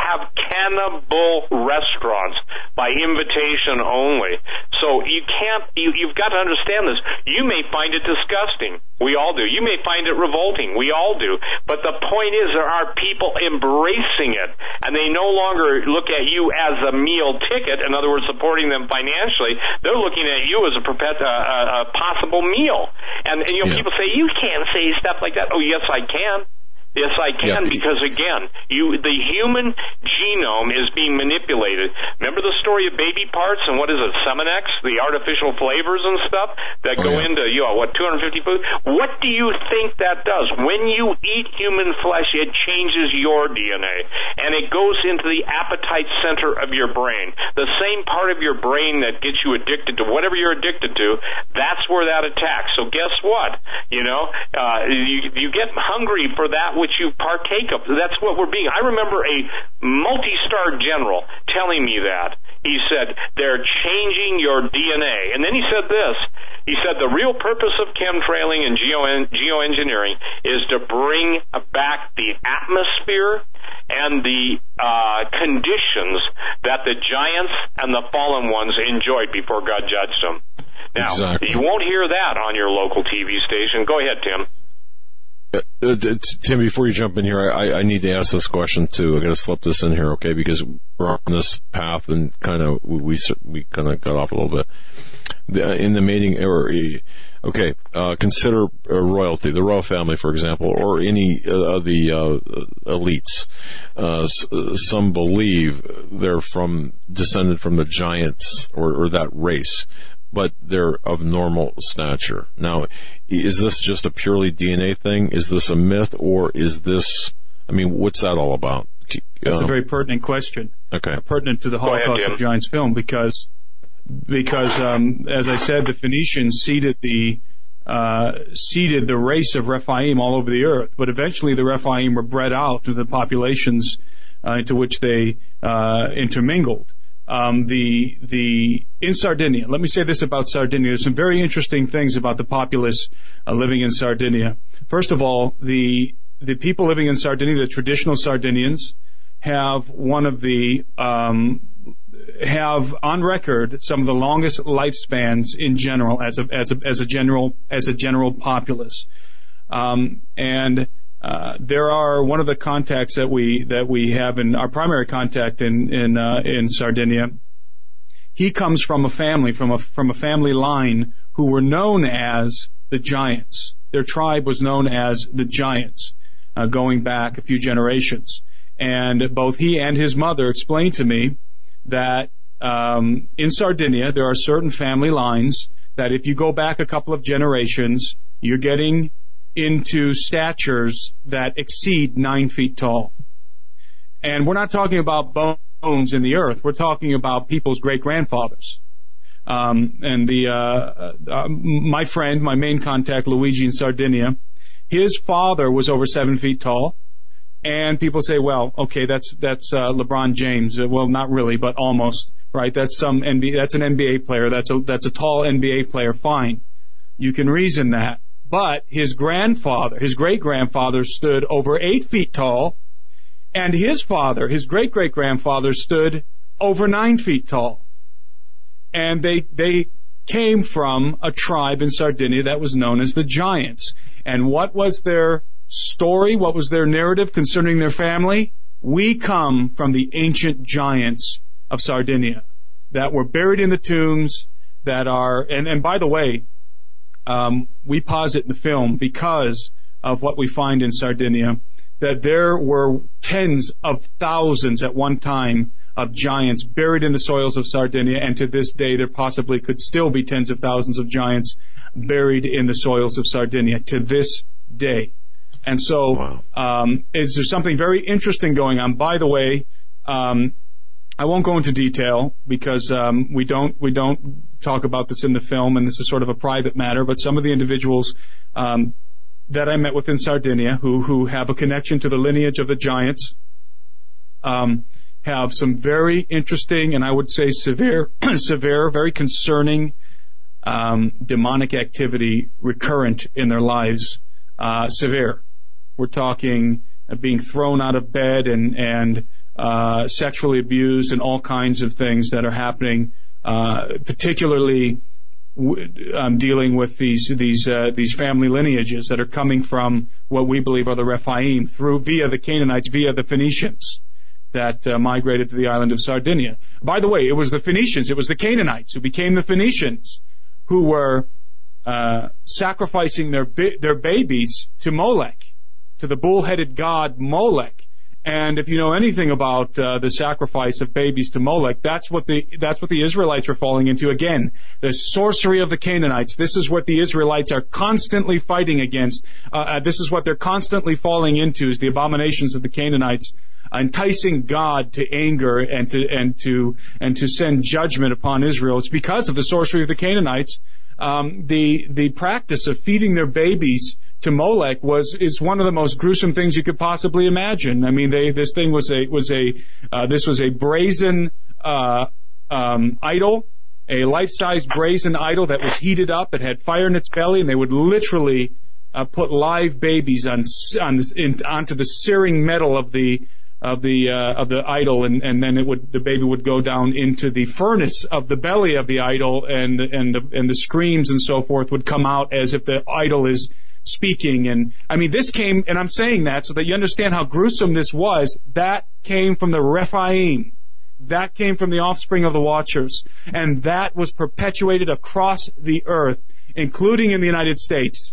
restaurants by invitation only. So you've got to understand this. You may find it disgusting. We all do. You may find it revolting. We all do. But the point is, there are people embracing it, and they no longer look at you as a meal ticket, in other words, supporting them financially. They're looking at you as a possible meal. And people say, you can't say stuff like that. Oh, yes, I can. Yes, I can, because, again, the human genome is being manipulated. Remember the story of baby parts and what is it, Seminex, the artificial flavors and stuff that go into, 250 foods? What do you think that does? When you eat human flesh, it changes your DNA, and it goes into the appetite center of your brain. The same part of your brain that gets you addicted to whatever you're addicted to, that's where that attacks. So guess what? You get hungry for that which you partake of. That's what we're being. I remember a multi-star general telling me that. He said, they're changing your DNA. And then he said this. He said, the real purpose of chemtrailing and geoengineering is to bring back the atmosphere and the conditions that the giants and the fallen ones enjoyed before God judged them. Now, You won't hear that on your local TV station. Go ahead, Tim. Tim, before you jump in here, I need to ask this question too. I got to slip this in here, okay? Because we're on this path, and we kind of got off a little bit in the mating era. Okay, consider royalty, the royal family, for example, or any of the elites. Some believe they're descended from the giants or that race, but they're of normal stature. Now, is this just a purely DNA thing? Is this a myth, or is this, what's that all about? That's a very pertinent question. Okay. Pertinent to the Holocaust of Giants film, because as I said, the Phoenicians seeded the race of Rephaim all over the earth, but eventually the Rephaim were bred out to the populations into which they intermingled. In Sardinia, let me say this about Sardinia. There's some very interesting things about the populace living in Sardinia. First of all, the people living in Sardinia, the traditional Sardinians, have have on record some of the longest lifespans in general as a general populace. There are one of the contacts that we have in our primary contact in Sardinia. He comes from a family line who were known as the Giants. Their tribe was known as the Giants, going back a few generations. And both he and his mother explained to me that in Sardinia there are certain family lines that if you go back a couple of generations, you're getting into statures that exceed 9 feet tall. And we're not talking about bones in the earth. We're talking about people's great-grandfathers. My main contact, Luigi in Sardinia, his father was over 7 feet tall. And people say, well, okay, that's LeBron James. Well, not really, but almost, right? That's an NBA player. That's a tall NBA player. Fine. You can reason that. But his great-grandfather stood over 8 feet tall, and his great-great-grandfather stood over 9 feet tall. And they came from a tribe in Sardinia that was known as the Giants. And what was their story? What was their narrative concerning their family? We come from the ancient giants of Sardinia that were buried in the tombs that are, and by the way, we posit in the film, because of what we find in Sardinia, that there were tens of thousands at one time of giants buried in the soils of Sardinia, and to this day there possibly could still be tens of thousands of giants buried in the soils of Sardinia to this day. And so, is there something very interesting going on? By the way, I won't go into detail because we don't talk about this in the film, and this is sort of a private matter. But some of the individuals that I met with in Sardinia, who have a connection to the lineage of the giants, have some very interesting and I would say severe, very concerning demonic activity recurrent in their lives. Severe. We're talking being thrown out of bed and sexually abused and all kinds of things that are happening, particularly dealing with these family lineages that are coming from what we believe are the Rephaim via the Canaanites, via the Phoenicians that migrated to the island of Sardinia. By the way, it was the Phoenicians, it was the Canaanites who became the Phoenicians who were sacrificing their babies to Molech, to the bull-headed god Molech. And if you know anything about the sacrifice of babies to Molech, that's what the Israelites were falling into. Again, the sorcery of the Canaanites. This is what the Israelites are constantly fighting against. This is what they're constantly falling into, is the abominations of the Canaanites, enticing God to anger and to send judgment upon Israel. It's because of the sorcery of the Canaanites. The practice of feeding their babies to Molech is one of the most gruesome things you could possibly imagine. I mean, this was a brazen idol, a life-size brazen idol that was heated up. It had fire in its belly, and they would literally put live babies onto the searing metal of the idol, and then the baby would go down into the furnace of the belly of the idol, and the screams and so forth would come out as if the idol is speaking. And I mean, this came, and I'm saying that so that you understand how gruesome this was. That came from the Rephaim. That came from the offspring of the Watchers, and that was perpetuated across the earth, including in the United States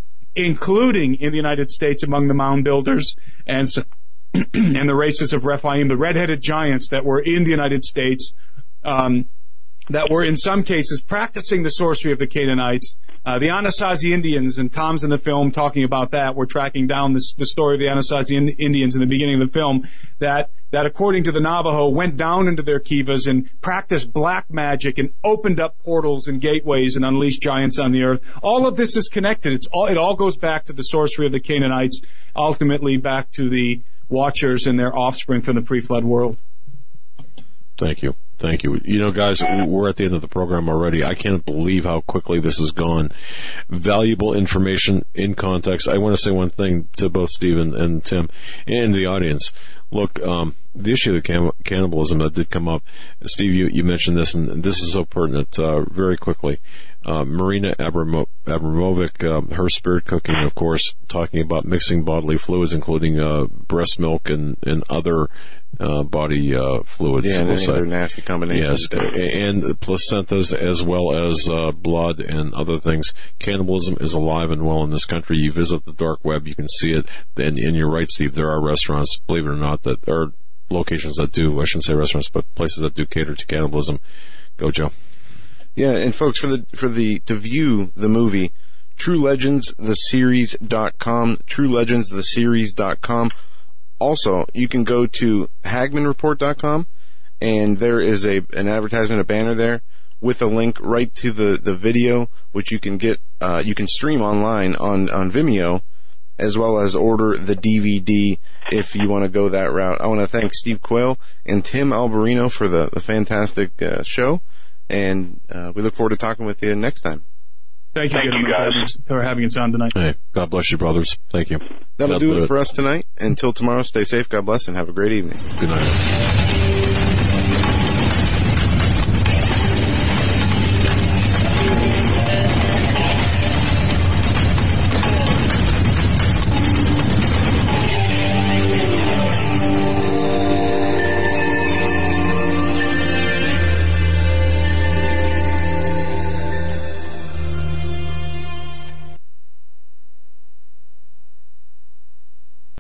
among the mound builders and the races of Rephaim, the red-headed giants that were in the United States, that were in some cases practicing the sorcery of the Canaanites. The Anasazi Indians, and Tom's in the film talking about that. We're tracking down the story of the Anasazi Indians in the beginning of the film, that according to the Navajo went down into their kivas and practiced black magic and opened up portals and gateways and unleashed giants on the earth. All of this is connected. It all goes back to the sorcery of the Canaanites, ultimately back to the Watchers and their offspring from the pre-flood world. Thank you. You know, guys, we're at the end of the program already. I can't believe how quickly this has gone. Valuable information in context. I want to say one thing to both Steve and Tim and the audience. Look, the issue of cannibalism that did come up, Steve, you mentioned this, and this is so pertinent. Very quickly, Marina Abramovic, her Spirit Cooking, of course, talking about mixing bodily fluids, including breast milk and other body fluids. Yeah, and any other nasty combinations. Yes, and placentas as well as blood and other things. Cannibalism is alive and well in this country. You visit the dark web, you can see it. And you're right, Steve, there are restaurants, believe it or not, that are locations that do, I shouldn't say restaurants, but places that do cater to cannibalism. Go, Joe. Yeah, and folks, to view the movie, TrueLegendsTheSeries.com, TrueLegendsTheSeries.com. Also, you can go to HagmannReport.com, and there is an advertisement, a banner there, with a link right to the video, which you can get, you can stream online on Vimeo, as well as order the DVD if you want to go that route. I want to thank Steve Quayle and Tim Alberino for the fantastic show, and we look forward to talking with you next time. Thank you, gentlemen, guys, for having us on tonight. Hey, God bless you, brothers. Thank you. That'll do it for us tonight. Until tomorrow, stay safe, God bless, and have a great evening. Good night.